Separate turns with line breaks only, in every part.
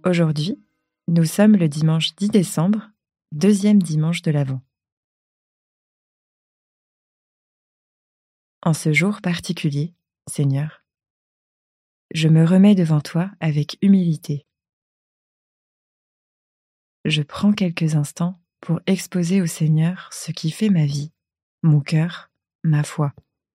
Aujourd'hui, nous sommes le dimanche 10 décembre, deuxième dimanche de l'Avent. En ce jour particulier, Seigneur, je me remets devant toi avec humilité. Je prends quelques instants pour exposer au Seigneur ce qui fait ma vie, mon cœur, ma foi.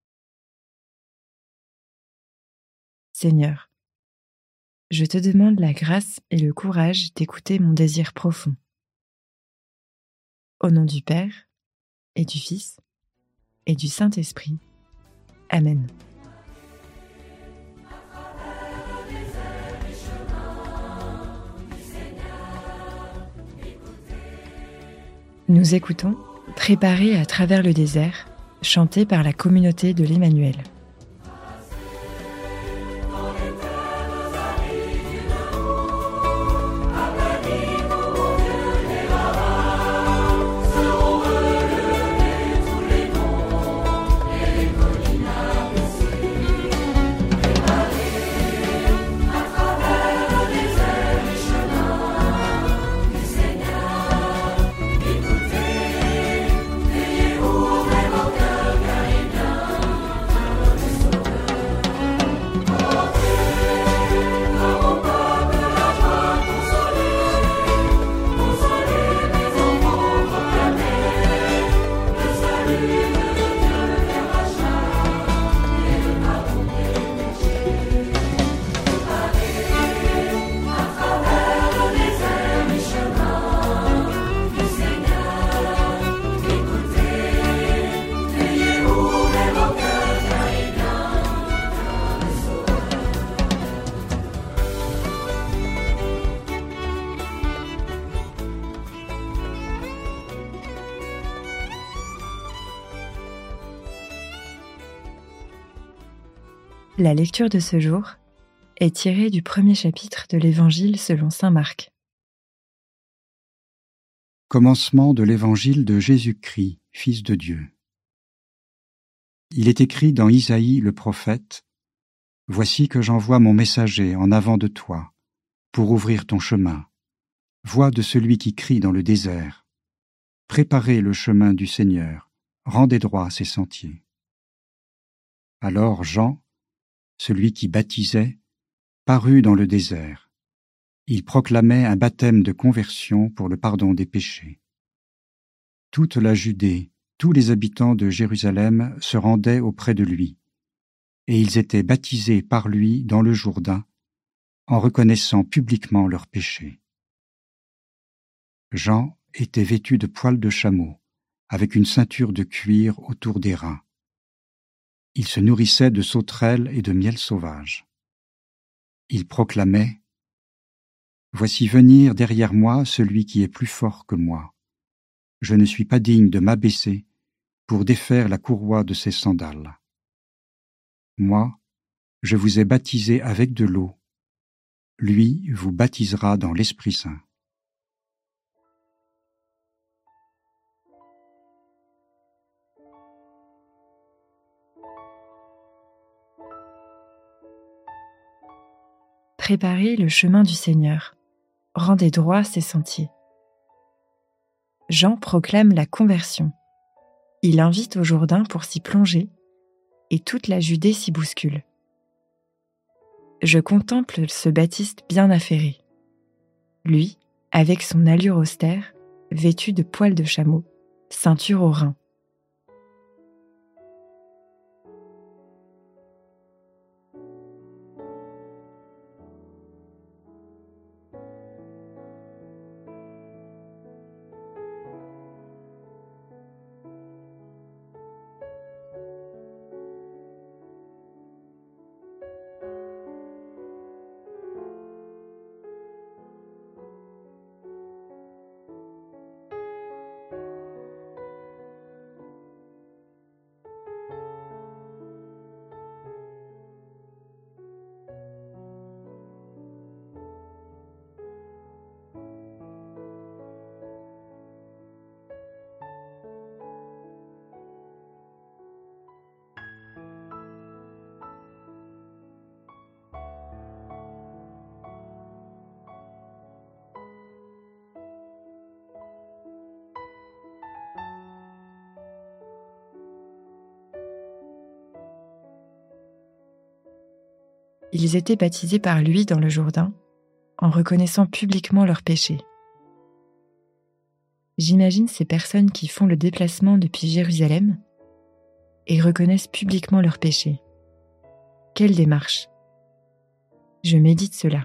Seigneur, je te demande la grâce et le courage d'écouter mon désir profond. Au nom du Père, et du Fils, et du Saint-Esprit. Amen. Nous écoutons « Préparé à travers le désert » chanté par la communauté de l'Emmanuel. La lecture de ce jour est tirée du premier chapitre de l'Évangile selon saint Marc.
Commencement de l'Évangile de Jésus-Christ, Fils de Dieu. Il est écrit dans Isaïe le prophète : « Voici que j'envoie mon messager en avant de toi, pour ouvrir ton chemin. Voix de celui qui crie dans le désert. Préparez le chemin du Seigneur, rendez droit ses sentiers. » Alors Jean, celui qui baptisait, parut dans le désert. Il proclamait un baptême de conversion pour le pardon des péchés. Toute la Judée, tous les habitants de Jérusalem se rendaient auprès de lui, et ils étaient baptisés par lui dans le Jourdain, en reconnaissant publiquement leurs péchés. Jean était vêtu de poils de chameau, avec une ceinture de cuir autour des reins. Il se nourrissait de sauterelles et de miel sauvage. Il proclamait : « Voici venir derrière moi celui qui est plus fort que moi. Je ne suis pas digne de m'abaisser pour défaire la courroie de ses sandales. Moi, je vous ai baptisé avec de l'eau. Lui vous baptisera dans l'Esprit Saint. »
Préparez le chemin du Seigneur, rendez droit ses sentiers. Jean proclame la conversion. Il invite au Jourdain pour s'y plonger, et toute la Judée s'y bouscule. Je contemple ce Baptiste bien affairé. Lui, avec son allure austère, vêtu de poils de chameau, ceinture aux reins. Ils étaient baptisés par lui dans le Jourdain, en reconnaissant publiquement leurs péchés. J'imagine ces personnes qui font le déplacement depuis Jérusalem et reconnaissent publiquement leurs péchés. Quelle démarche! Je médite cela.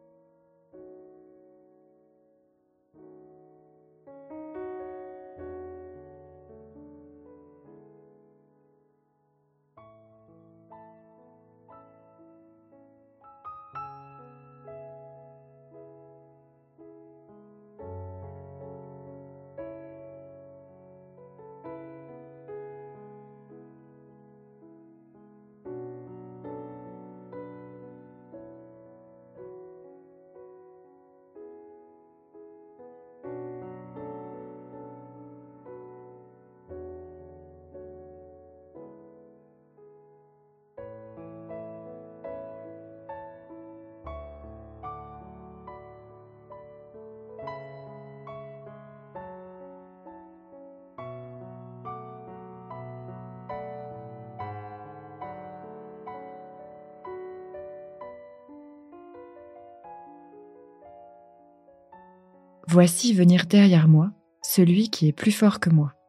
Voici venir derrière moi celui qui est plus fort que moi.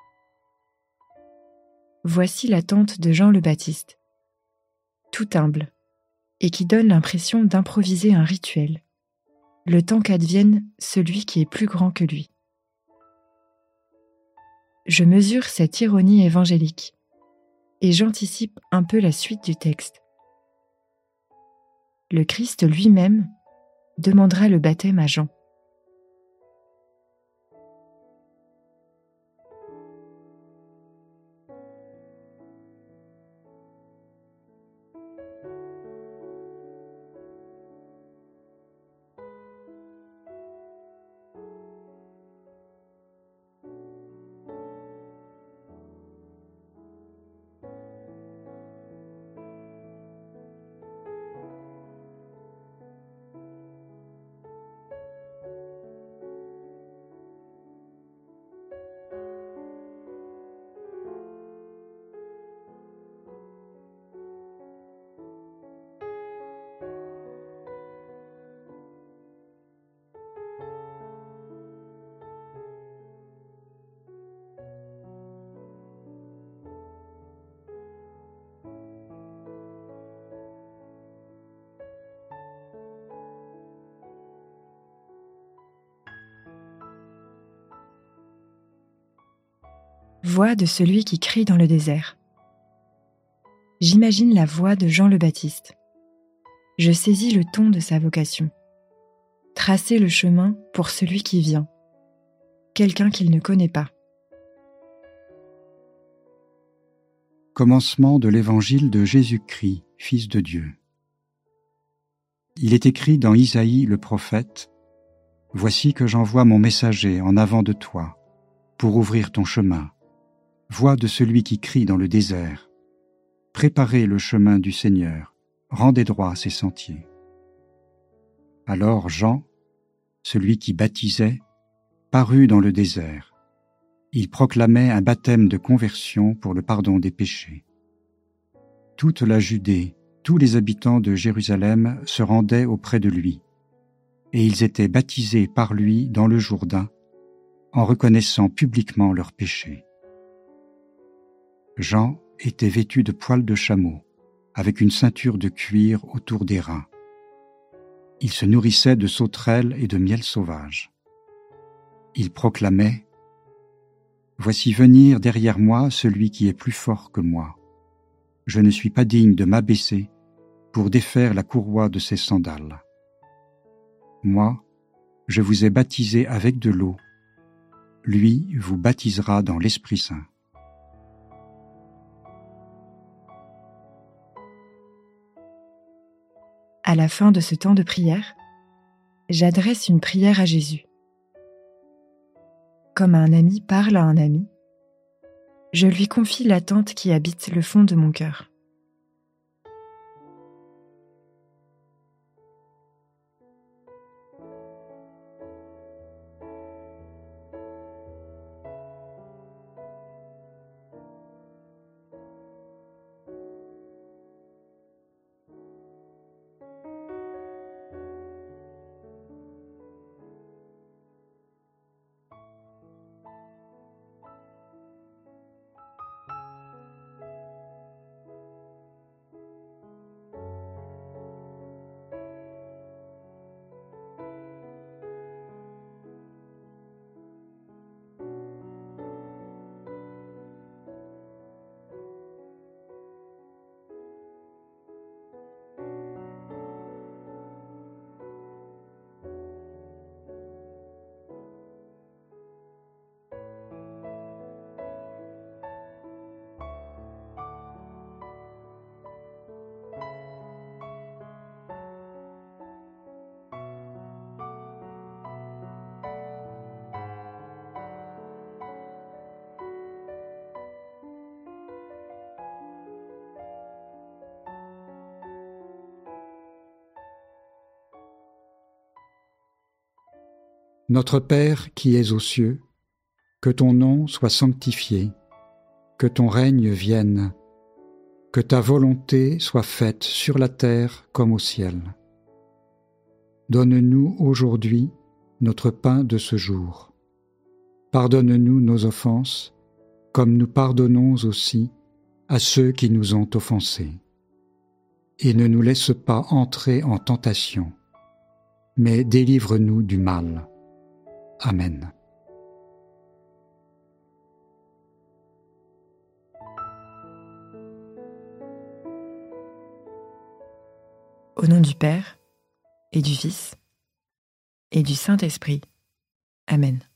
Voici la tente de Jean le Baptiste, tout humble, et qui donne l'impression d'improviser un rituel, le temps qu'advienne celui qui est plus grand que lui. Je mesure cette ironie évangélique, et j'anticipe un peu la suite du texte. Le Christ lui-même demandera le baptême à Jean. Voix de celui qui crie dans le désert. J'imagine la voix de Jean le Baptiste. Je saisis le ton de sa vocation. Tracer le chemin pour celui qui vient, quelqu'un qu'il ne connaît pas.
Commencement de l'évangile de Jésus-Christ, Fils de Dieu. Il est écrit dans Isaïe le prophète : « Voici que j'envoie mon messager en avant de toi, pour ouvrir ton chemin. Voix de celui qui crie dans le désert. Préparez le chemin du Seigneur, rendez droit ses sentiers. » Alors Jean, celui qui baptisait, parut dans le désert. Il proclamait un baptême de conversion pour le pardon des péchés. Toute la Judée, tous les habitants de Jérusalem se rendaient auprès de lui, et ils étaient baptisés par lui dans le Jourdain, en reconnaissant publiquement leurs péchés. Jean était vêtu de poils de chameau, avec une ceinture de cuir autour des reins. Il se nourrissait de sauterelles et de miel sauvage. Il proclamait : « Voici venir derrière moi celui qui est plus fort que moi. Je ne suis pas digne de m'abaisser pour défaire la courroie de ses sandales. Moi, je vous ai baptisé avec de l'eau. Lui vous baptisera dans l'Esprit Saint. »
À la fin de ce temps de prière, j'adresse une prière à Jésus. Comme un ami parle à un ami, je lui confie l'attente qui habite le fond de mon cœur.
Notre Père qui es aux cieux, que ton nom soit sanctifié, que ton règne vienne, que ta volonté soit faite sur la terre comme au ciel. Donne-nous aujourd'hui notre pain de ce jour. Pardonne-nous nos offenses, comme nous pardonnons aussi à ceux qui nous ont offensés. Et ne nous laisse pas entrer en tentation, mais délivre-nous du mal. Amen.
Au nom du Père, et du Fils, et du Saint-Esprit. Amen.